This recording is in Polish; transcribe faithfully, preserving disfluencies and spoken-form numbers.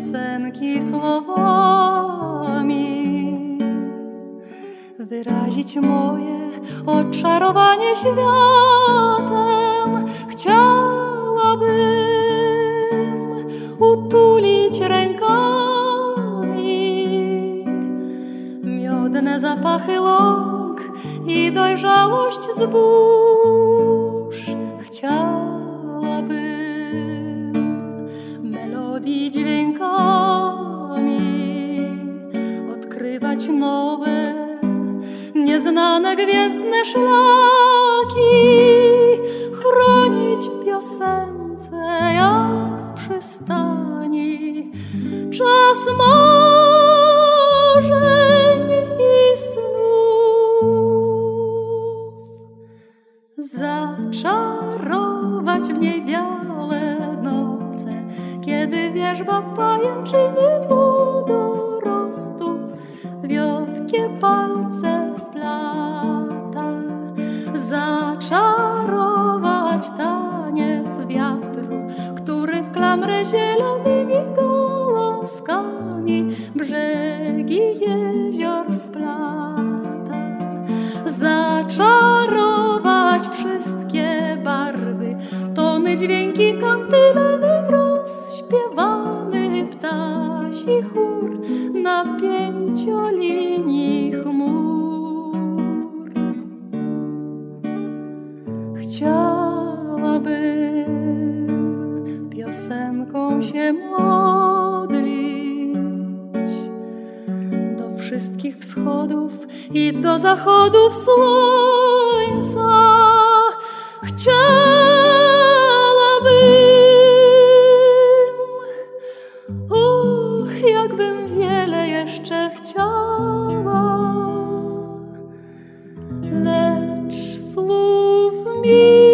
piosenki słowami, wyrazić moje oczarowanie światem. Chciałabym utulić rękami miodne zapachy łąk i dojrzałość zbóż. Chciałabym melodii dźwiękami odkrywać nowe, nieznane gwiezdne szlaki, chronić w piosence jak w przystani czas marzeń i snów, zaczarować w niej białe noce, kiedy wierzba w pajęczyny wodorostów wiotkie palce wplata, zaczarować taniec wiatru, który w klamrę zielonymi gałązkami brzegi jezior splata, zaczarować wszystkie barwy, tony, dźwięki, kantyleny, rozśpiewany ptasi chór na pięciolinii chmur. Chciałabym piosenką się modlić do wszystkich wschodów i do zachodów słońca. Chciałabym, o, jakbym wiele jeszcze chciała, lecz słów mi